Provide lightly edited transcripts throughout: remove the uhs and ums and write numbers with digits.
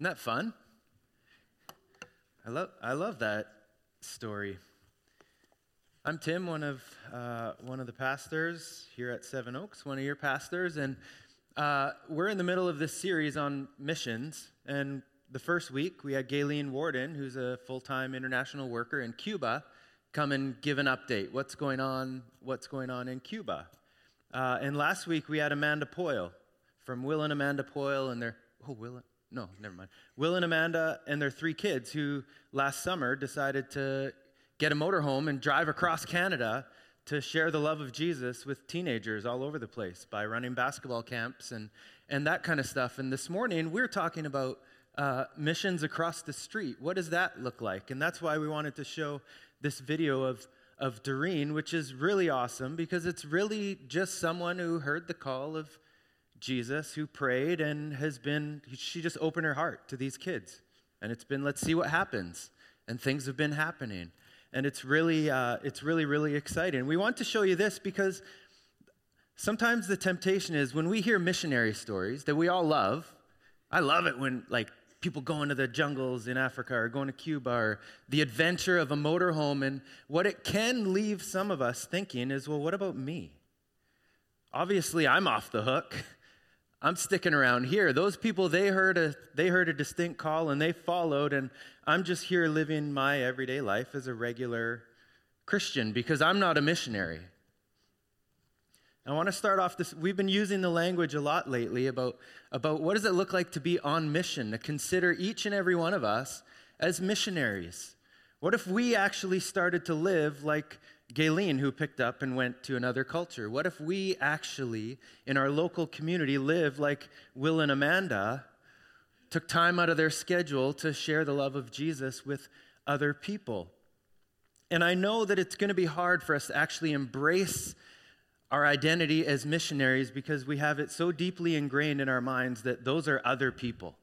Isn't that fun? I love that story. I'm Tim, one of the pastors here at Seven Oaks, one of your pastors, and we're in the middle of this series on missions. And the first week, we had Gayleen Warden, who's a full-time international worker in Cuba, come and give an update. What's going on in Cuba? And last week, we had Amanda Poyle from Will and Amanda Poyle and their Will and Amanda and their 3 kids who last summer decided to get a motorhome and drive across Canada to share the love of Jesus with teenagers all over the place by running basketball camps and that kind of stuff. And this morning, we're talking about missions across the street. What does that look like? And that's why we wanted to show this video of Doreen, which is really awesome because it's really just someone who heard the call of Jesus, who prayed and she just opened her heart to these kids. And it's been, let's see what happens. And things have been happening. And it's really, really exciting. We want to show you this because sometimes the temptation is when we hear missionary stories that we all love. I love it when people go into the jungles in Africa or going to Cuba or the adventure of a motorhome. And what it can leave some of us thinking is, well, what about me? Obviously, I'm off the hook. I'm sticking around here. Those people, they heard a distinct call and they followed, and I'm just here living my everyday life as a regular Christian because I'm not a missionary. I want to start off this. We've been using the language a lot lately about what does it look like to be on mission, to consider each and every one of us as missionaries. What if we actually started to live like Gayleen, who picked up and went to another culture? What if we actually, in our local community, live like Will and Amanda, took time out of their schedule to share the love of Jesus with other people? And I know that it's going to be hard for us to actually embrace our identity as missionaries because we have it so deeply ingrained in our minds that those are other people.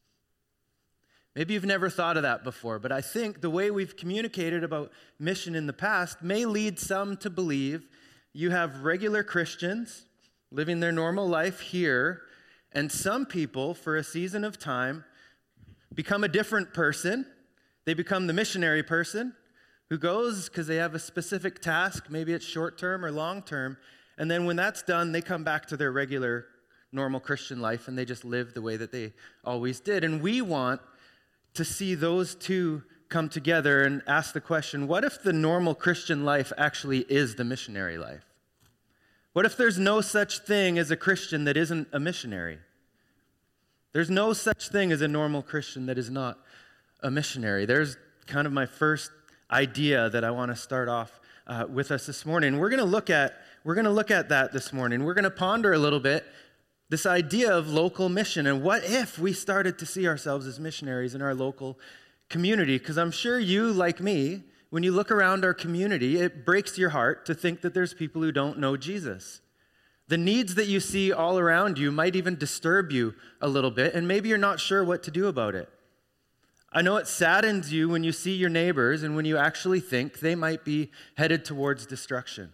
Maybe you've never thought of that before, but I think the way we've communicated about mission in the past may lead some to believe you have regular Christians living their normal life here, and some people, for a season of time, become a different person. They become the missionary person who goes because they have a specific task, maybe it's short-term or long-term, and then when that's done, they come back to their regular, normal Christian life, and they just live the way that they always did. And we want to see those two come together and ask the question, what if the normal Christian life actually is the missionary life? What if there's no such thing as a Christian that isn't a missionary? There's no such thing as a normal Christian that is not a missionary. There's kind of my first idea that I want to start off with us this morning. We're going to look at that this morning. We're going to ponder a little bit this idea of local mission, and what if we started to see ourselves as missionaries in our local community? Because I'm sure you, like me, when you look around our community, it breaks your heart to think that there's people who don't know Jesus. The needs that you see all around you might even disturb you a little bit, and maybe you're not sure what to do about it. I know it saddens you when you see your neighbors and when you actually think they might be headed towards destruction.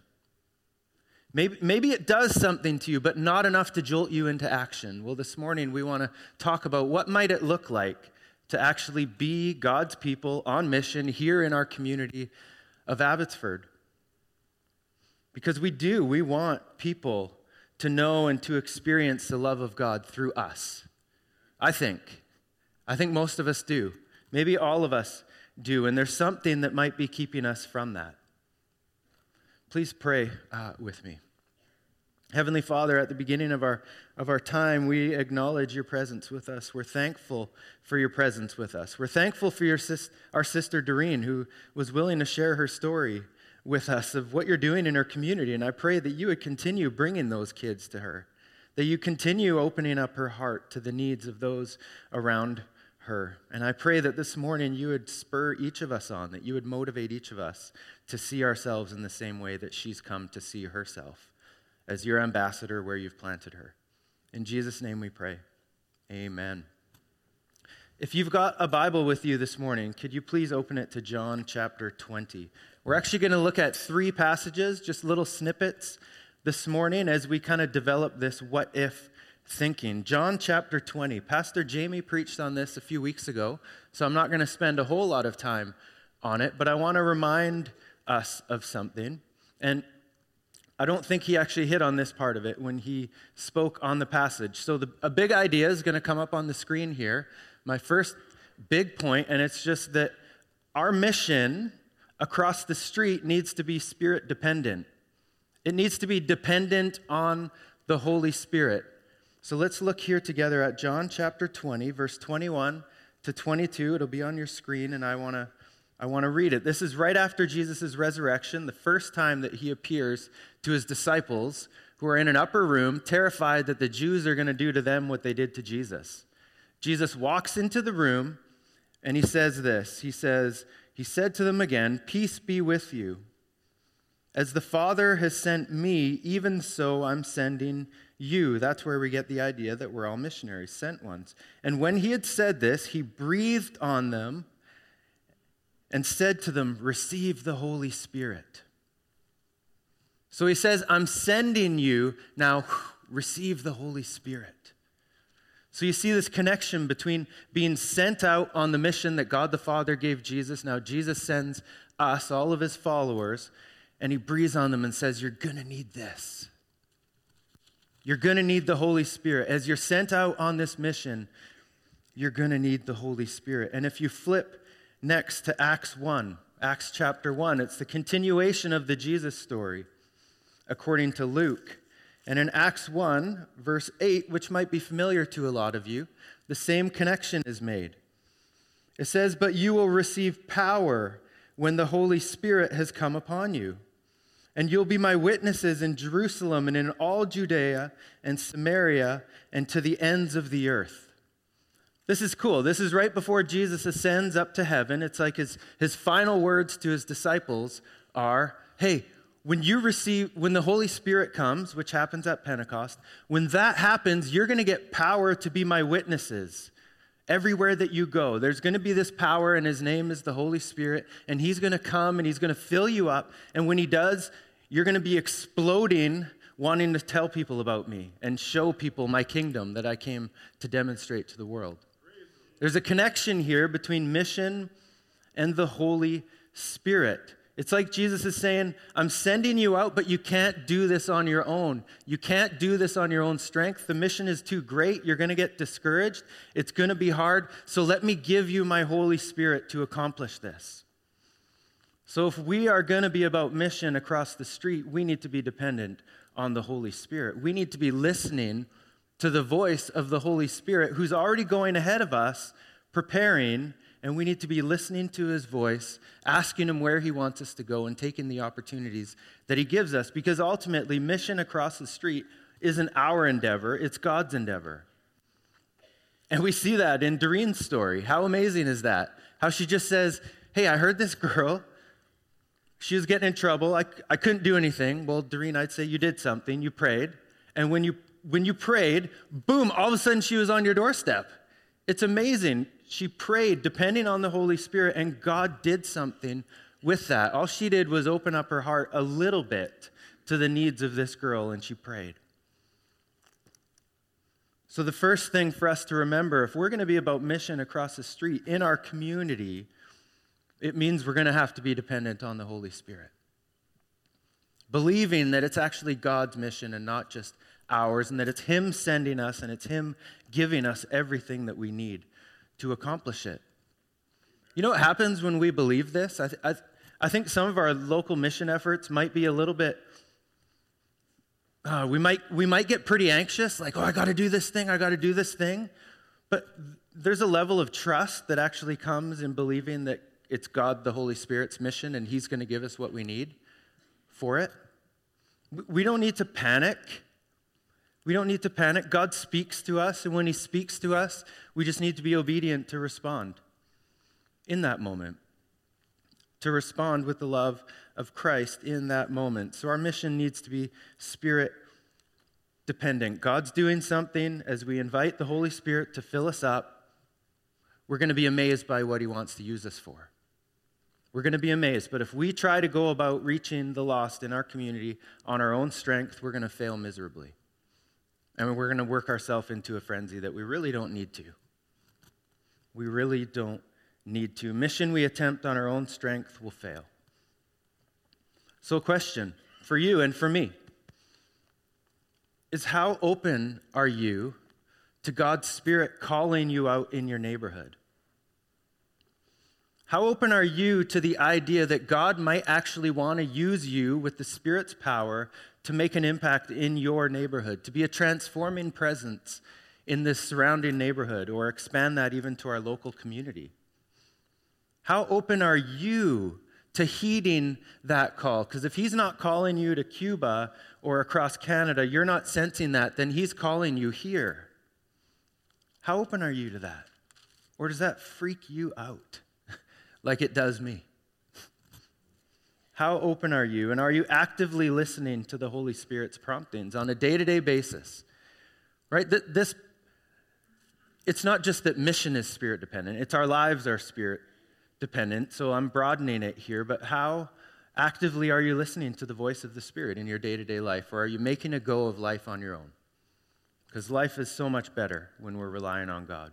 Maybe it does something to you, but not enough to jolt you into action. Well, this morning we want to talk about what might it look like to actually be God's people on mission here in our community of Abbotsford. Because we want people to know and to experience the love of God through us. I think most of us do. Maybe all of us do, and there's something that might be keeping us from that. Please pray with me. Heavenly Father, at the beginning of our time, we acknowledge your presence with us. We're thankful for your presence with us. We're thankful for our sister Doreen, who was willing to share her story with us of what you're doing in her community. And I pray that you would continue bringing those kids to her, that you continue opening up her heart to the needs of those around her. And I pray that this morning you would spur each of us on, that you would motivate each of us to see ourselves in the same way that she's come to see herself, as your ambassador where you've planted her. In Jesus' name we pray. Amen. If you've got a Bible with you this morning, could you please open it to John chapter 20? We're actually going to look at 3 passages, just little snippets this morning as we kind of develop this what if thinking. John chapter 20. Pastor Jamie preached on this a few weeks ago, so I'm not going to spend a whole lot of time on it, but I want to remind us of something. And I don't think he actually hit on this part of it when he spoke on the passage. So a big idea is going to come up on the screen here. My first big point, and it's just that our mission across the street needs to be Spirit dependent. It needs to be dependent on the Holy Spirit. So let's look here together at John chapter 20, verse 21 to 22. It'll be on your screen, and I want to read it. This is right after Jesus' resurrection, the first time that he appears to his disciples who are in an upper room, terrified that the Jews are going to do to them what they did to Jesus. Jesus walks into the room, and he says this. He said to them again, "Peace be with you. As the Father has sent me, even so I'm sending you." That's where we get the idea that we're all missionaries, sent ones. And when he had said this, he breathed on them and said to them, "Receive the Holy Spirit." So he says, I'm sending you, now receive the Holy Spirit. So you see this connection between being sent out on the mission that God the Father gave Jesus. Now Jesus sends us, all of his followers, and he breathes on them and says, you're going to need this. You're going to need the Holy Spirit. As you're sent out on this mission, you're going to need the Holy Spirit. And if you flip next to Acts 1, Acts chapter 1, it's the continuation of the Jesus story according to Luke. And in Acts 1, verse 8, which might be familiar to a lot of you, the same connection is made. It says, "But you will receive power when the Holy Spirit has come upon you. And you'll be my witnesses in Jerusalem and in all Judea and Samaria and to the ends of the earth." This is cool. This is right before Jesus ascends up to heaven. It's like his final words to his disciples are, hey, when the Holy Spirit comes, which happens at Pentecost, when that happens, you're going to get power to be my witnesses everywhere that you go. There's going to be this power, and his name is the Holy Spirit, and he's going to come, and he's going to fill you up, and when he does, you're going to be exploding, wanting to tell people about me and show people my kingdom that I came to demonstrate to the world. There's a connection here between mission and the Holy Spirit. It's like Jesus is saying, I'm sending you out, but you can't do this on your own. You can't do this on your own strength. The mission is too great. You're going to get discouraged. It's going to be hard. So let me give you my Holy Spirit to accomplish this. So if we are going to be about mission across the street, we need to be dependent on the Holy Spirit. We need to be listening to the voice of the Holy Spirit who's already going ahead of us, preparing, and we need to be listening to his voice, asking him where he wants us to go, and taking the opportunities that he gives us. Because ultimately, mission across the street isn't our endeavor, it's God's endeavor. And we see that in Doreen's story. How amazing is that? How she just says, hey, I heard this girl. She was getting in trouble. I couldn't do anything. Well, Doreen, I'd say you did something. You prayed. And when you prayed, boom, all of a sudden she was on your doorstep. It's amazing. She prayed depending on the Holy Spirit, and God did something with that. All she did was open up her heart a little bit to the needs of this girl, and she prayed. So the first thing for us to remember, if we're going to be about mission across the street in our community, it means we're going to have to be dependent on the Holy Spirit. Believing that it's actually God's mission and not just ours, and that it's him sending us and it's him giving us everything that we need to accomplish it. You know what happens when we believe this? I think some of our local mission efforts might be a little bit, we might get pretty anxious, like, I got to do this thing. But there's a level of trust that actually comes in believing that it's God, the Holy Spirit's mission, and he's going to give us what we need for it. We don't need to panic. God speaks to us, and when he speaks to us, we just need to be obedient to respond in that moment, to respond with the love of Christ in that moment. So our mission needs to be Spirit dependent. God's doing something. As we invite the Holy Spirit to fill us up, we're going to be amazed by what he wants to use us for. We're going to be amazed. But if we try to go about reaching the lost in our community on our own strength, we're going to fail miserably. And we're going to work ourselves into a frenzy that we really don't need to. We really don't need to. Mission we attempt on our own strength will fail. So a question for you and for me is, how open are you to God's Spirit calling you out in your neighborhood? How open are you to the idea that God might actually want to use you with the Spirit's power to make an impact in your neighborhood, to be a transforming presence in this surrounding neighborhood, or expand that even to our local community? How open are you to heeding that call? Because if he's not calling you to Cuba or across Canada, you're not sensing that, then he's calling you here. How open are you to that? Or does that freak you out like it does me? How open are you? And are you actively listening to the Holy Spirit's promptings on a day-to-day basis? Right? It's not just that mission is spirit-dependent. It's our lives are spirit-dependent. So I'm broadening it here. But how actively are you listening to the voice of the Spirit in your day-to-day life? Or are you making a go of life on your own? Because life is so much better when we're relying on God.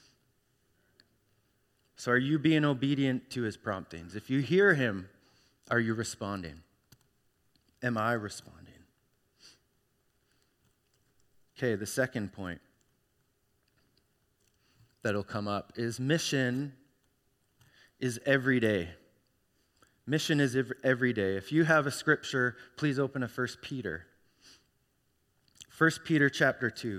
So are you being obedient to his promptings? If you hear him, are you responding? Am I responding? Okay, the second point that'll come up is mission is every day. Mission is every day. If you have a scripture, please open to 1 Peter. 1 Peter chapter 2.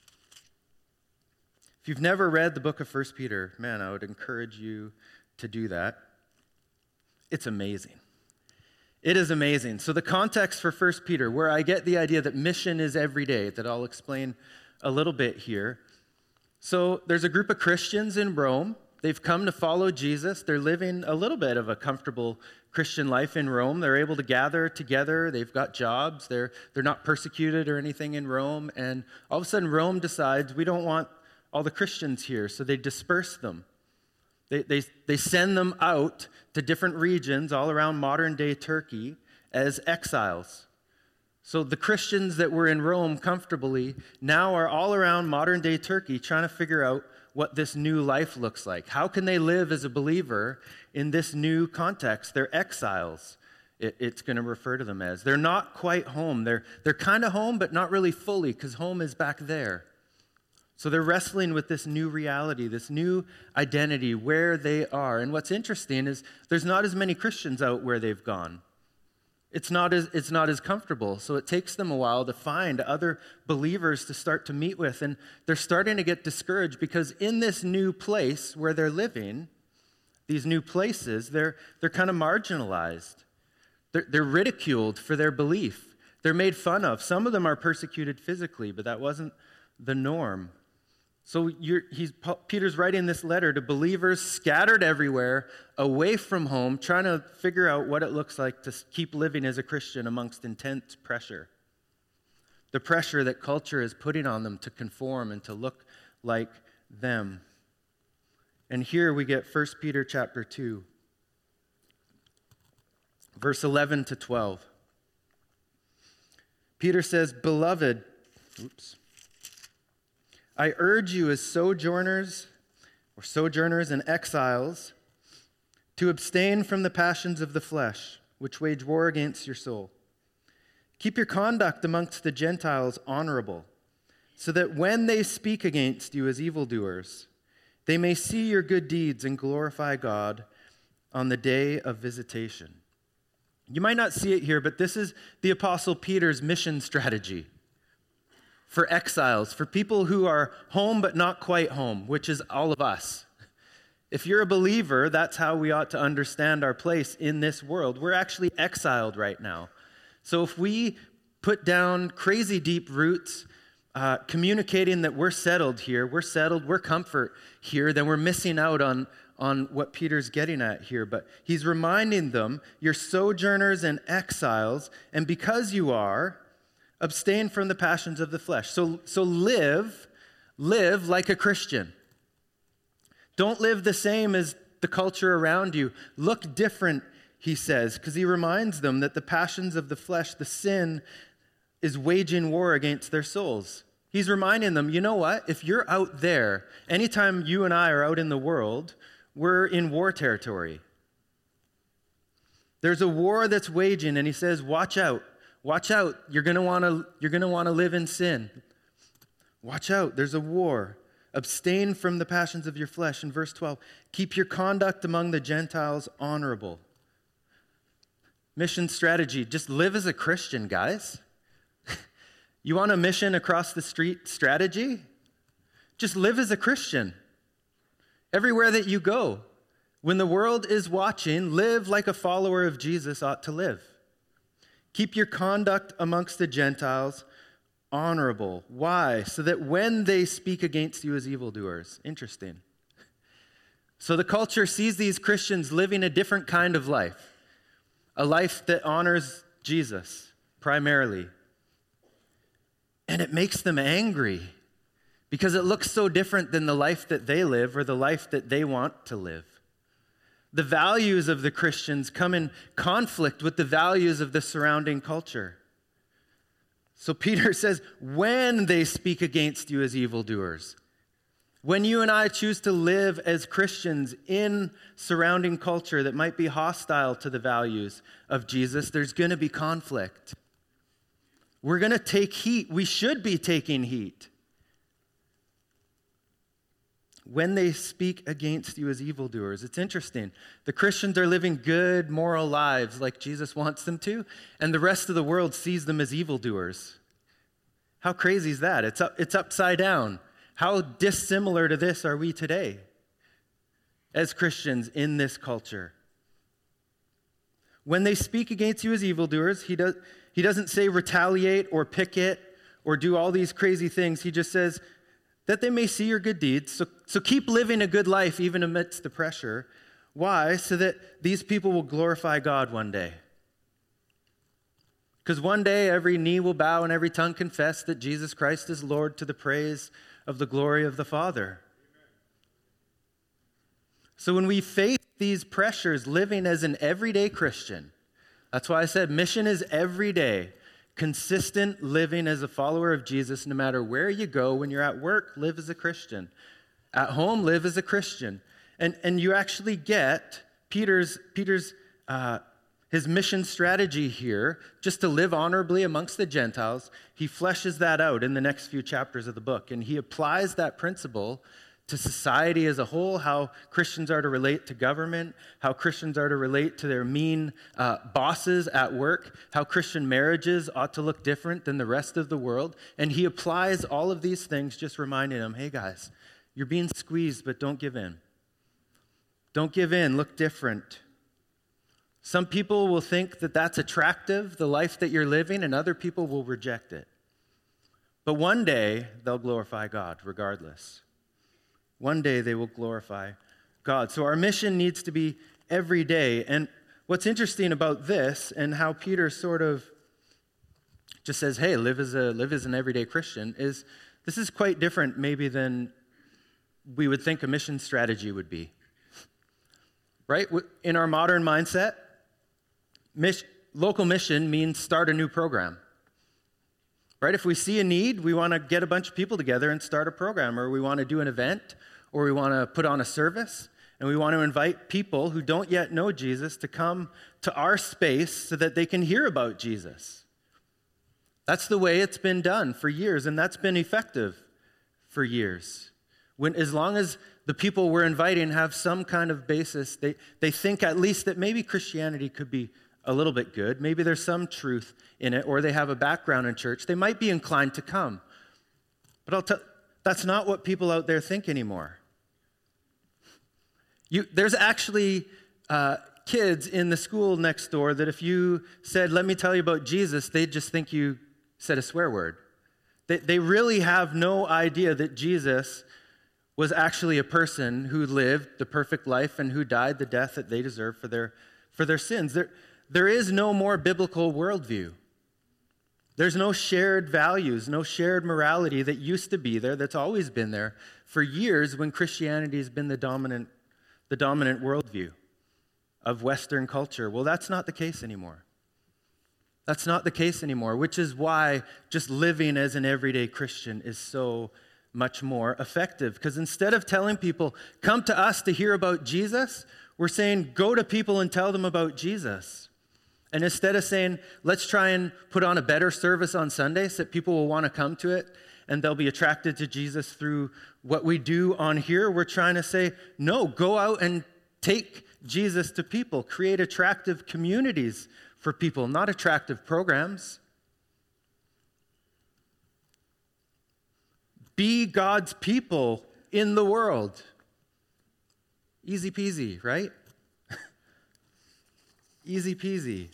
If you've never read the book of 1 Peter, man, I would encourage you to do that. It's amazing. It is amazing. So the context for 1 Peter, where I get the idea that mission is every day, that I'll explain a little bit here. So there's a group of Christians in Rome. They've come to follow Jesus. They're living a little bit of a comfortable Christian life in Rome. They're able to gather together. They've got jobs. They're not persecuted or anything in Rome. And all of a sudden, Rome decides, we don't want all the Christians here, so they disperse them. They send them out to different regions all around modern-day Turkey as exiles. So the Christians that were in Rome comfortably now are all around modern-day Turkey trying to figure out what this new life looks like. How can they live as a believer in this new context? They're exiles, it's going to refer to them as. They're not quite home. They're kind of home, but not really fully, because home is back there. So they're wrestling with this new reality, this new identity, where they are. And what's interesting is there's not as many Christians out where they've gone. It's not as comfortable. So it takes them a while to find other believers to start to meet with. And they're starting to get discouraged because in this new place where they're living, these new places, they're kind of marginalized. They're ridiculed for their belief. They're made fun of. Some of them are persecuted physically, but that wasn't the norm. So Peter's writing this letter to believers scattered everywhere, away from home, trying to figure out what it looks like to keep living as a Christian amongst intense pressure. The pressure that culture is putting on them to conform and to look like them. And here we get 1 Peter chapter 2, verse 11 to 12. Peter says, Beloved, I urge you as sojourners and exiles to abstain from the passions of the flesh, which wage war against your soul. Keep your conduct amongst the Gentiles honorable, so that when they speak against you as evildoers, they may see your good deeds and glorify God on the day of visitation. You might not see it here, but this is the Apostle Peter's mission strategy for exiles, for people who are home but not quite home, which is all of us. If you're a believer, that's how we ought to understand our place in this world. We're actually exiled right now. So if we put down crazy deep roots, communicating that we're settled here, we're comfort here, then we're missing out on what Peter's getting at here. But he's reminding them, you're sojourners and exiles, and because you are, abstain from the passions of the flesh. So live like a Christian. Don't live the same as the culture around you. Look different, he says, because he reminds them that the passions of the flesh, the sin, is waging war against their souls. He's reminding them, you know what? If you're out there, anytime you and I are out in the world, we're in war territory. There's a war that's waging, and he says, watch out. Watch out. You're going to want to live in sin. Watch out. There's a war. Abstain from the passions of your flesh. In verse 12, keep your conduct among the Gentiles honorable. Mission strategy, just live as a Christian, guys. You want a mission across the street strategy? Just live as a Christian. Everywhere that you go. When the world is watching, live like a follower of Jesus ought to live. Keep your conduct amongst the Gentiles honorable. Why? So that when they speak against you as evildoers. Interesting. So the culture sees these Christians living a different kind of life. A life that honors Jesus primarily. And it makes them angry because it looks so different than the life that they live or the life that they want to live. The values of the Christians come in conflict with the values of the surrounding culture. So Peter says, when they speak against you as evildoers, when you and I choose to live as Christians in surrounding culture that might be hostile to the values of Jesus, there's going to be conflict. We're going to take heat. We should be taking heat. When they speak against you as evildoers. It's interesting. The Christians are living good, moral lives like Jesus wants them to, and the rest of the world sees them as evildoers. How crazy is that? It's upside down. How dissimilar to this are we today as Christians in this culture? When they speak against you as evildoers, he doesn't say retaliate or picket or do all these crazy things. He just says, that they may see your good deeds. So keep living a good life even amidst the pressure. Why? So that these people will glorify God one day. Because one day every knee will bow and every tongue confess that Jesus Christ is Lord to the praise of the glory of the Father. So when we face these pressures living as an everyday Christian, that's why I said mission is every day. Consistent living as a follower of Jesus, no matter where you go. When you're at work, live as a Christian. At home, live as a Christian. And you actually get Peter's his mission strategy here, just to live honorably amongst the Gentiles. He fleshes that out in the next few chapters of the book, and he applies that principle to society as a whole, how Christians are to relate to government, how Christians are to relate to their mean bosses at work, how Christian marriages ought to look different than the rest of the world. And he applies all of these things, just reminding them, hey guys, you're being squeezed, but don't give in. Don't give in, look different. Some people will think that that's attractive, the life that you're living, and other people will reject it. But one day, they'll glorify God regardless. One day they will glorify God. So our mission needs to be every day. And what's interesting about this and how Peter sort of just says, hey, live as an everyday Christian, is this is quite different maybe than we would think a mission strategy would be. Right? In our modern mindset, local mission means start a new program. Right? If we see a need, we want to get a bunch of people together and start a program, or we want to do an event, or we want to put on a service, and we want to invite people who don't yet know Jesus to come to our space so that they can hear about Jesus. That's the way it's been done for years, and that's been effective for years. As long as the people we're inviting have some kind of basis, they think at least that maybe Christianity could be a little bit good, maybe there's some truth in it, or they have a background in church, they might be inclined to come. But that's not what people out there think anymore. There's actually kids in the school next door that if you said, let me tell you about Jesus, they'd just think you said a swear word. They really have no idea that Jesus was actually a person who lived the perfect life and who died the death that they deserve for their sins. There is no more biblical worldview. There's no shared values, no shared morality that used to be there, that's always been there for years when Christianity has been the dominant worldview of Western culture. Well, that's not the case anymore. That's not the case anymore, which is why just living as an everyday Christian is so much more effective. Because instead of telling people, come to us to hear about Jesus, we're saying, go to people and tell them about Jesus. And instead of saying, let's try and put on a better service on Sunday so that people will want to come to it and they'll be attracted to Jesus through what we do on here, we're trying to say, no, go out and take Jesus to people. Create attractive communities for people, not attractive programs. Be God's people in the world. Easy peasy, right? Easy peasy.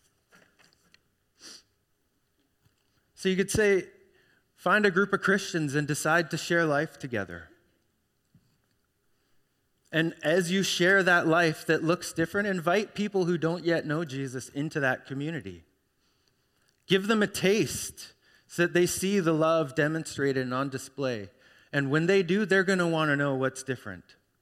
So you could say, find a group of Christians and decide to share life together. And as you share that life that looks different, invite people who don't yet know Jesus into that community. Give them a taste so that they see the love demonstrated and on display. And when they do, they're going to want to know what's different.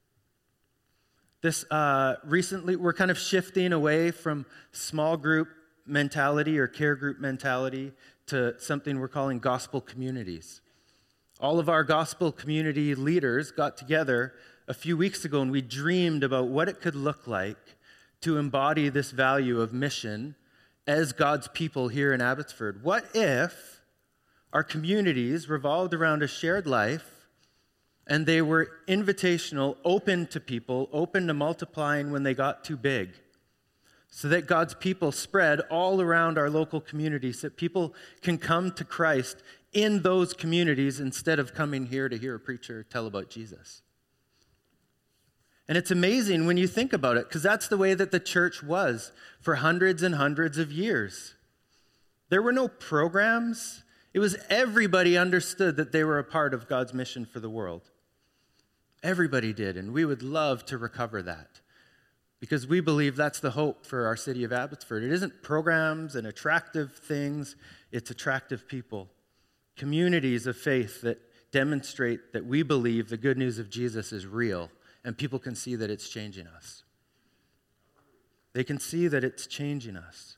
Recently, we're kind of shifting away from small group mentality or care group mentality to something we're calling gospel communities. All of our gospel community leaders got together a few weeks ago and we dreamed about what it could look like to embody this value of mission as God's people here in Abbotsford. What if our communities revolved around a shared life and they were invitational, open to people, open to multiplying when they got too big, so that God's people spread all around our local communities, so that people can come to Christ in those communities instead of coming here to hear a preacher tell about Jesus. And it's amazing when you think about it, because that's the way that the church was for hundreds and hundreds of years. There were no programs. It was everybody understood that they were a part of God's mission for the world. Everybody did, and we would love to recover that. Because we believe that's the hope for our city of Abbotsford. It isn't programs and attractive things, it's attractive people. Communities of faith that demonstrate that we believe the good news of Jesus is real, and people can see that it's changing us. They can see that it's changing us.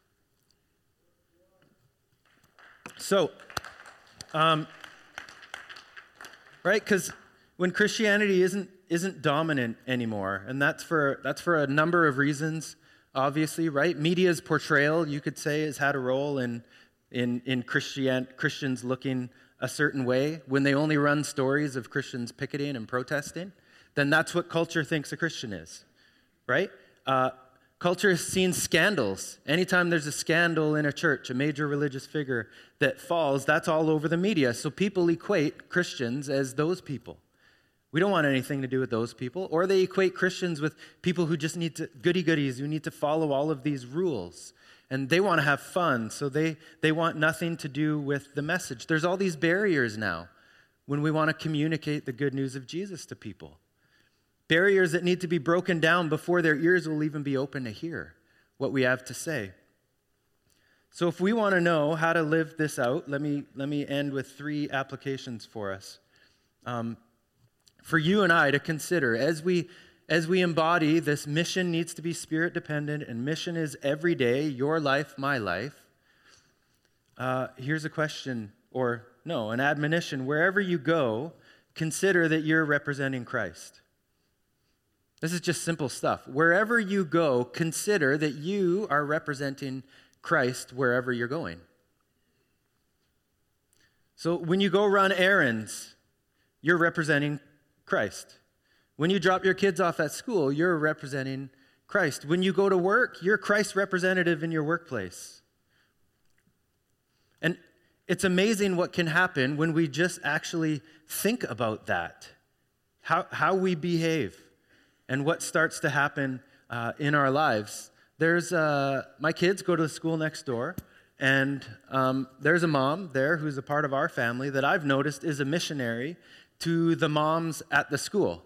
So, right, because when Christianity isn't dominant anymore, and that's for a number of reasons, obviously, right? Media's portrayal, you could say, has had a role in Christians looking a certain way. When they only run stories of Christians picketing and protesting, then that's what culture thinks a Christian is, right? Culture has seen scandals. Anytime there's a scandal in a church, a major religious figure that falls, that's all over the media. So people equate Christians as those people. We don't want anything to do with those people. Or they equate Christians with people who just need to, goody-goodies, who need to follow all of these rules. And they want to have fun, so they want nothing to do with the message. There's all these barriers now when we want to communicate the good news of Jesus to people. Barriers that need to be broken down before their ears will even be open to hear what we have to say. So if we want to know how to live this out, let me end with 3 applications for us. For you and I to consider as we embody this mission needs to be spirit dependent, and mission is every day, your life, my life. Here's a question, an admonition. Wherever you go, consider that you're representing Christ. This is just simple stuff. Wherever you go, consider that you are representing Christ wherever you're going. So when you go run errands, you're representing Christ. When you drop your kids off at school, you're representing Christ. When you go to work, you're Christ's representative in your workplace. And it's amazing what can happen when we just actually think about that, how we behave, and what starts to happen in our lives. There's my kids go to the school next door, and there's a mom there who's a part of our family that I've noticed is a missionary to the moms at the school,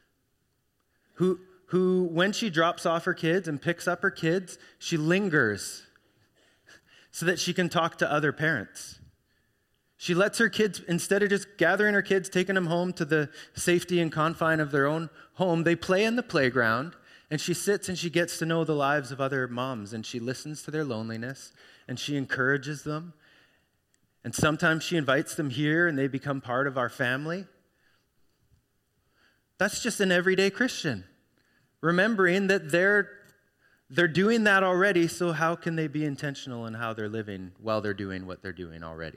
who when she drops off her kids and picks up her kids, she lingers so that she can talk to other parents. She lets her kids, instead of just gathering her kids, taking them home to the safety and confine of their own home, they play in the playground, And she sits and she gets to know the lives of other moms, and she listens to their loneliness, and she encourages them. And sometimes she invites them here, and they become part of our family. That's just an everyday Christian, remembering that they're doing that already, so how can they be intentional in how they're living while they're doing what they're doing already?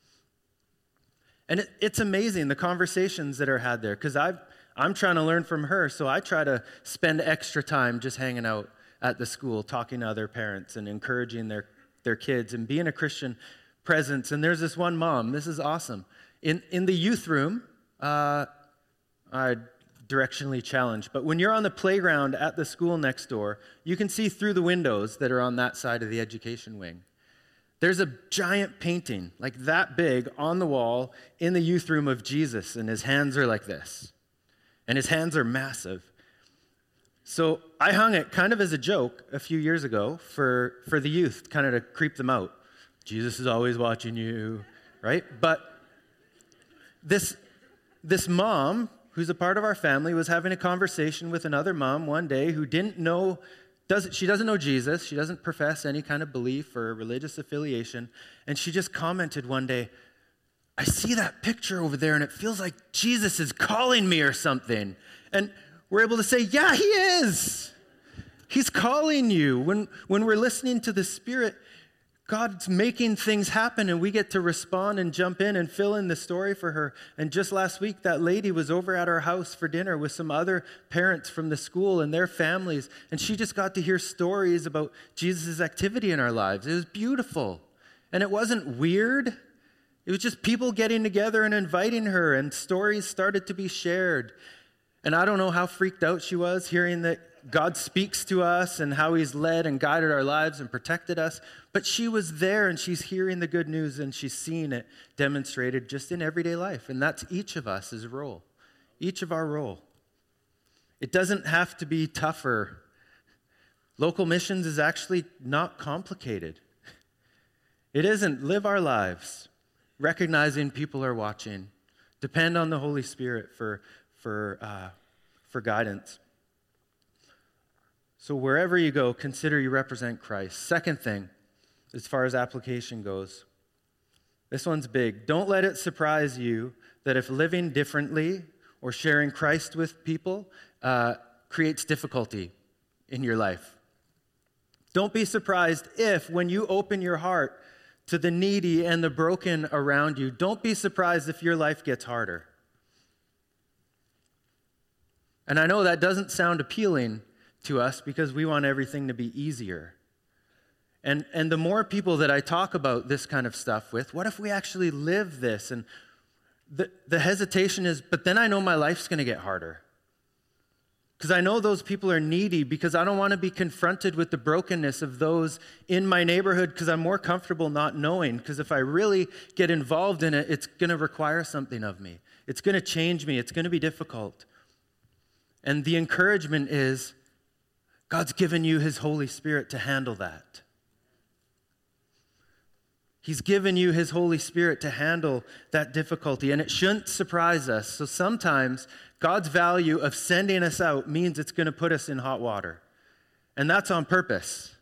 And it's amazing, the conversations that are had there, because I'm trying to learn from her, so I try to spend extra time just hanging out at the school, talking to other parents and encouraging their kids and being a Christian presence. And there's this one mom, this is awesome. In the youth room, I directionally challenged, but when you're on the playground at the school next door, you can see through the windows that are on that side of the education wing. There's a giant painting, like that big, on the wall in the youth room of Jesus, and his hands are like this. And his hands are massive. So I hung it kind of as a joke a few years ago for the youth, kind of to creep them out. Jesus is always watching you, right? But this mom, who's a part of our family, was having a conversation with another mom one day who she doesn't know Jesus. She doesn't profess any kind of belief or religious affiliation. And she just commented one day, I see that picture over there and it feels like Jesus is calling me or something. And we're able to say, yeah, he is. He's calling you. When we're listening to the Spirit, God's making things happen, and we get to respond and jump in and fill in the story for her. And just last week, that lady was over at our house for dinner with some other parents from the school and their families, and she just got to hear stories about Jesus' activity in our lives. It was beautiful. And it wasn't weird. It was just people getting together and inviting her, and stories started to be shared. And I don't know how freaked out she was hearing that God speaks to us and how he's led and guided our lives and protected us. But she was there, and she's hearing the good news, and she's seeing it demonstrated just in everyday life. And that's each of us' role, each of our role. It doesn't have to be tougher. Local missions is actually not complicated. It isn't. Live our lives, recognizing people are watching. Depend on the Holy Spirit for guidance. So wherever you go, consider you represent Christ. Second thing, as far as application goes, this one's big. Don't let it surprise you that if living differently or sharing Christ with people creates difficulty in your life. Don't be surprised if, when you open your heart to the needy and the broken around you, don't be surprised if your life gets harder. And I know that doesn't sound appealing to us because we want everything to be easier. And the more people that I talk about this kind of stuff with, what if we actually live this? And the hesitation is, but then I know my life's going to get harder. Because I know those people are needy, because I don't want to be confronted with the brokenness of those in my neighborhood, because I'm more comfortable not knowing. Because if I really get involved in it, it's going to require something of me. It's going to change me. It's going to be difficult. And the encouragement is, God's given you his Holy Spirit to handle that. He's given you his Holy Spirit to handle that difficulty, and it shouldn't surprise us. So sometimes God's value of sending us out means it's going to put us in hot water, and that's on purpose.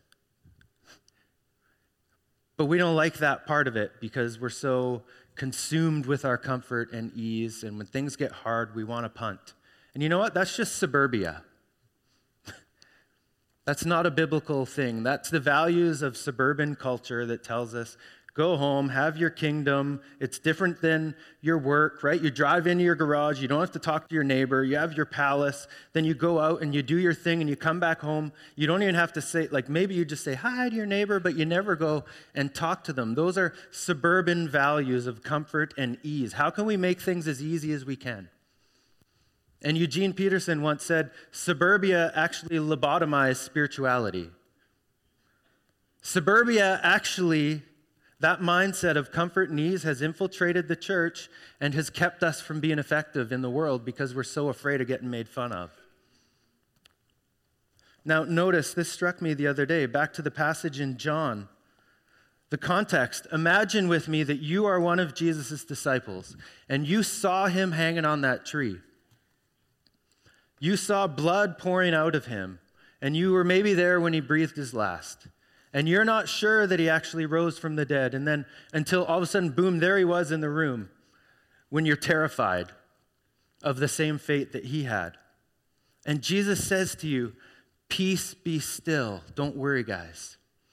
But we don't like that part of it because we're so consumed with our comfort and ease, and when things get hard, we want to punt. And you know what? That's just suburbia. That's not a biblical thing. That's the values of suburban culture that tells us, go home, have your kingdom. It's different than your work, right? You drive into your garage. You don't have to talk to your neighbor. You have your palace. Then you go out and you do your thing and you come back home. You don't even have to say, like maybe you just say hi to your neighbor, but you never go and talk to them. Those are suburban values of comfort and ease. How can we make things as easy as we can? And Eugene Peterson once said, suburbia actually lobotomized spirituality. Suburbia actually, that mindset of comfort and ease has infiltrated the church and has kept us from being effective in the world because we're so afraid of getting made fun of. Now, notice, this struck me the other day, back to the passage in John. The context, imagine with me that you are one of Jesus' disciples and you saw him hanging on that tree. You saw blood pouring out of him, And you were maybe there when he breathed his last. And you're not sure that he actually rose from the dead. And then until all of a sudden, boom, there he was in the room when you're terrified of the same fate that he had. And Jesus says to you, peace be still. Don't worry, guys.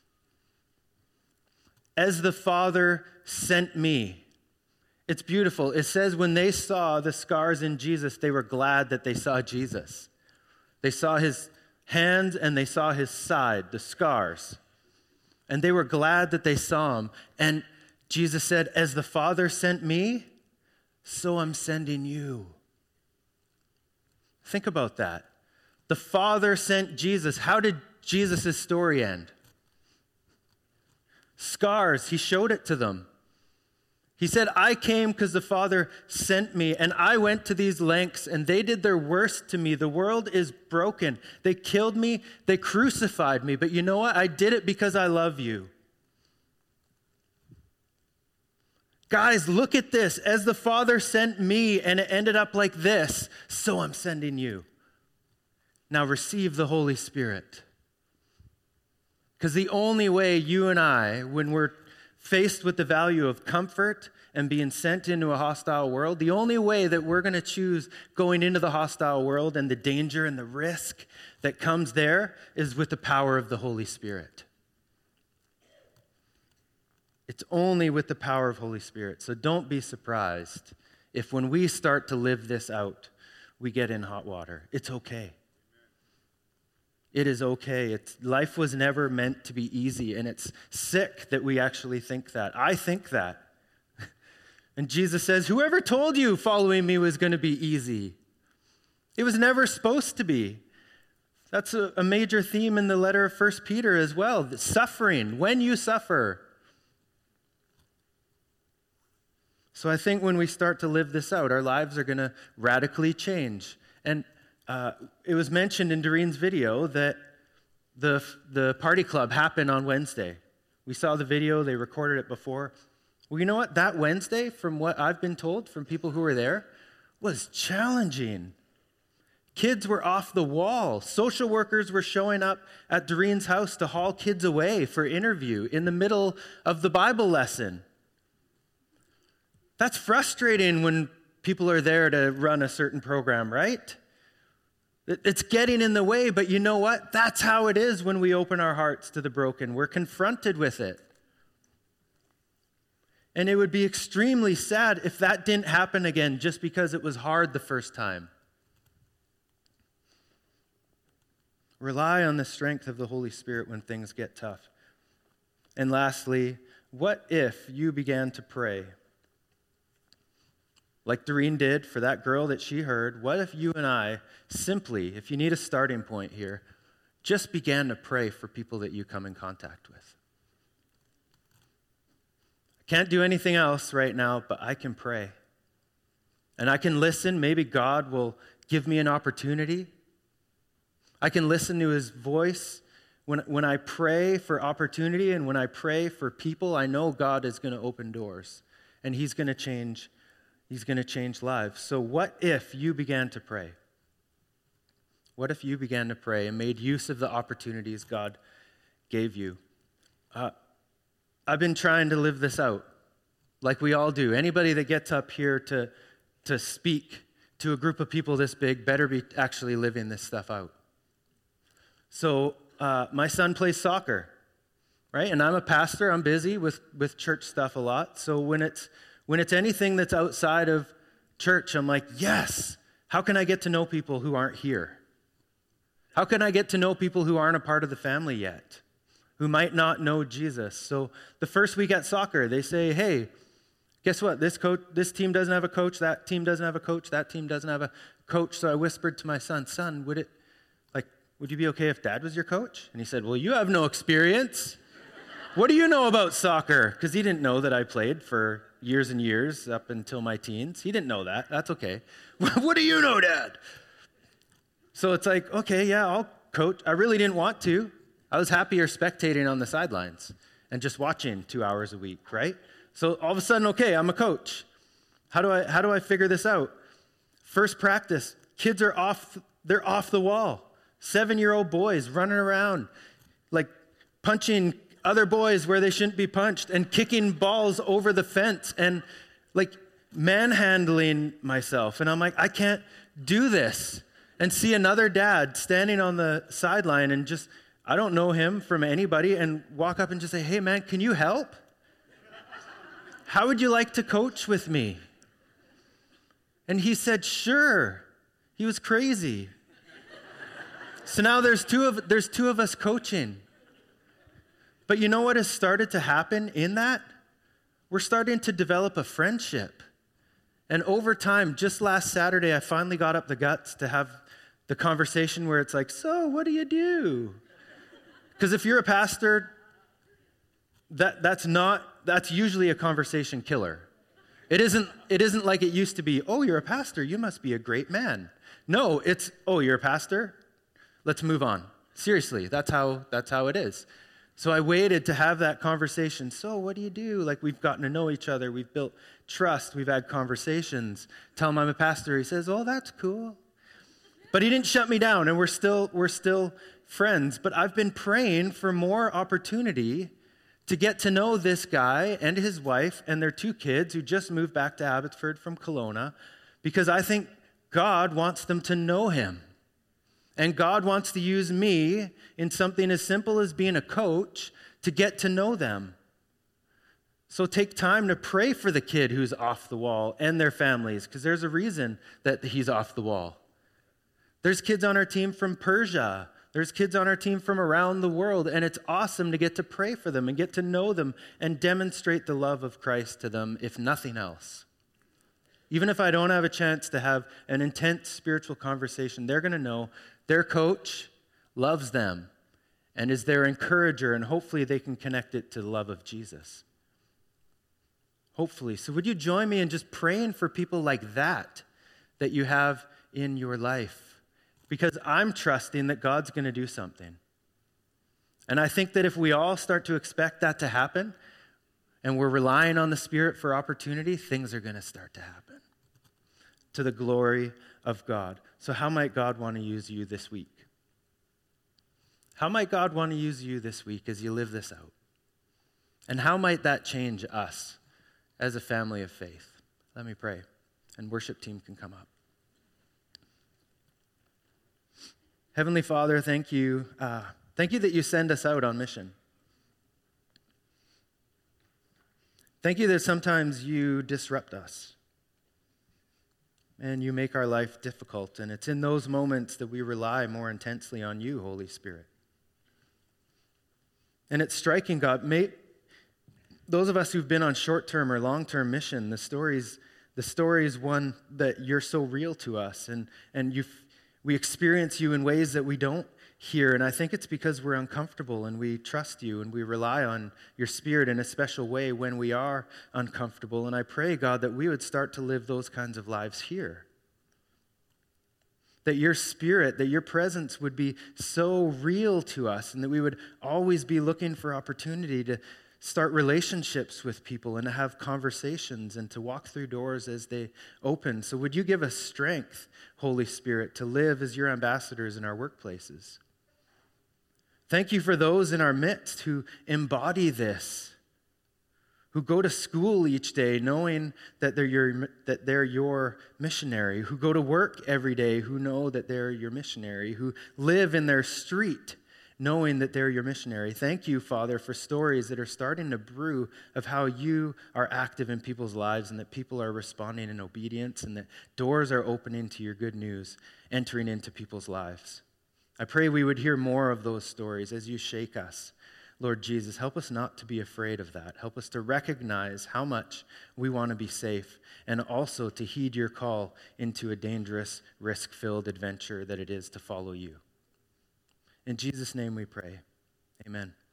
As the Father sent me. It's beautiful. It says when they saw the scars in Jesus, they were glad that they saw Jesus. They saw his hands and they saw his side, the scars. And they were glad that they saw him. And Jesus said, as the Father sent me, so I'm sending you. Think about that. The Father sent Jesus. How did Jesus' story end? Scars. He showed it to them. He said, I came because the Father sent me, and I went to these lengths, and they did their worst to me. The world is broken. They killed me. They crucified me. But you know what? I did it because I love you. Guys, look at this. As the Father sent me, and it ended up like this, so I'm sending you. Now receive the Holy Spirit. Because the only way you and I, when we're faced with the value of comfort and being sent into a hostile world, the only way that we're going to choose going into the hostile world and the danger and the risk that comes there is with the power of the Holy Spirit. It's only with the power of Holy Spirit. So don't be surprised if when we start to live this out, we get in hot water. It's okay. It is okay. Life was never meant to be easy, and it's sick that we actually think that. I think that. And Jesus says, whoever told you following me was going to be easy? It was never supposed to be. That's a major theme in the letter of 1 Peter as well. The suffering, when you suffer. So I think when we start to live this out, our lives are going to radically change. And it was mentioned in Doreen's video that the party club happened on Wednesday. We saw the video. They recorded it before. Well, you know what? That Wednesday, from what I've been told from people who were there, was challenging. Kids were off the wall. Social workers were showing up at Doreen's house to haul kids away for interview in the middle of the Bible lesson. That's frustrating when people are there to run a certain program, right? It's getting in the way, but you know what? That's how it is when we open our hearts to the broken. We're confronted with it. And it would be extremely sad if that didn't happen again just because it was hard the first time. Rely on the strength of the Holy Spirit when things get tough. And lastly, what if you began to pray? Like Doreen did for that girl that she heard, what if you and I simply, if you need a starting point here, just began to pray for people that you come in contact with? I can't do anything else right now, but I can pray. And I can listen. Maybe God will give me an opportunity. I can listen to his voice. When I pray for opportunity and when I pray for people, I know God is going to open doors and he's going to change lives. So what if you began to pray? What if you began to pray and made use of the opportunities God gave you? I've been trying to live this out, like we all do. Anybody that gets up here to speak to a group of people this big better be actually living this stuff out. So my son plays soccer, right? And I'm a pastor. I'm busy with church stuff a lot. So when it's anything that's outside of church, I'm like, yes, how can I get to know people who aren't here? How can I get to know people who aren't a part of the family yet, who might not know Jesus? So the first week at soccer, they say, hey, guess what? This team doesn't have a coach, that team doesn't have a coach, that team doesn't have a coach. So I whispered to my son, would you be okay if Dad was your coach? And he said, well, you have no experience. What do you know about soccer? Because he didn't know that I played for years and years up until my teens. He didn't know that. That's okay. What do you know, Dad? So it's like, okay, yeah, I'll coach. I really didn't want to. I was happier spectating on the sidelines and just watching 2 hours a week, right? So all of a sudden, okay, I'm a coach. How do I figure this out? First practice, kids are off the wall. 7-year-old boys running around, like punching other boys where they shouldn't be punched and kicking balls over the fence and like manhandling myself. And I'm like, I can't do this. And see another dad standing on the sideline and just, I don't know him from anybody, and walk up and just say, hey man, can you help? How would you like to coach with me? And he said, sure. He was crazy. So now there's two of us coaching. But you know what has started to happen in that? We're starting to develop a friendship. And over time, just last Saturday, I finally got up the guts to have the conversation where it's like, so what do you do? Because if you're a pastor, that's usually a conversation killer. It isn't like it used to be, oh, you're a pastor, you must be a great man. No, it's, oh, you're a pastor? Let's move on. Seriously, that's how it is. So I waited to have that conversation. So what do you do? Like, we've gotten to know each other. We've built trust. We've had conversations. Tell him I'm a pastor. He says, oh, that's cool. But he didn't shut me down, and we're still friends. But I've been praying for more opportunity to get to know this guy and his wife and their 2 kids who just moved back to Abbotsford from Kelowna, because I think God wants them to know him. And God wants to use me in something as simple as being a coach to get to know them. So take time to pray for the kid who's off the wall and their families, because there's a reason that he's off the wall. There's kids on our team from Persia. There's kids on our team from around the world, and it's awesome to get to pray for them and get to know them and demonstrate the love of Christ to them, if nothing else. Even if I don't have a chance to have an intense spiritual conversation, they're going to know their coach loves them and is their encourager, and hopefully they can connect it to the love of Jesus. Hopefully. So would you join me in just praying for people like that you have in your life? Because I'm trusting that God's going to do something. And I think that if we all start to expect that to happen, and we're relying on the Spirit for opportunity, things are going to start to happen to the glory of God. So how might God want to use you this week? How might God want to use you this week as you live this out? And how might that change us as a family of faith? Let me pray, and worship team can come up. Heavenly Father, thank you. Thank you that you send us out on mission. Thank you that sometimes you disrupt us and you make our life difficult. And it's in those moments that we rely more intensely on you, Holy Spirit. And it's striking, God. Those of us who've been on short-term or long-term mission, the story is one that you're so real to us, and we experience you in ways that we don't hear, and I think it's because we're uncomfortable and we trust you and we rely on your Spirit in a special way when we are uncomfortable. And I pray, God, that we would start to live those kinds of lives here. That your Spirit, that your presence would be so real to us, and that we would always be looking for opportunity to start relationships with people and to have conversations and to walk through doors as they open. So would you give us strength, Holy Spirit, to live as your ambassadors in our workplaces? Thank you for those in our midst who embody this, who go to school each day knowing that they're your missionary, who go to work every day who know that they're your missionary, who live in their street knowing that they're your missionary. Thank you, Father, for stories that are starting to brew of how you are active in people's lives and that people are responding in obedience and that doors are opening to your good news, entering into people's lives. I pray we would hear more of those stories as you shake us. Lord Jesus, help us not to be afraid of that. Help us to recognize how much we want to be safe and also to heed your call into a dangerous, risk-filled adventure that it is to follow you. In Jesus' name we pray. Amen.